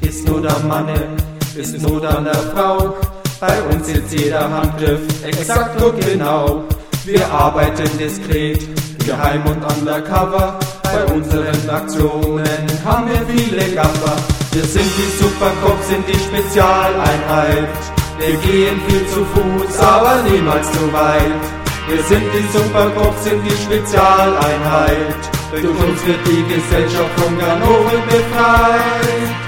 ist Not am Manne, ist Not an der Frau. Bei uns ist jeder Handgriff exakt und genau. Wir arbeiten diskret, geheim und undercover. Bei unseren Aktionen haben wir viele Gaffer. Wir sind die Supercops, sind die Spezialeinheit. Wir gehen viel zu Fuß, aber niemals zu weit. Wir sind die Supercops, sind die Spezialeinheit. Durch uns wird die Gesellschaft von Ganoven befreit.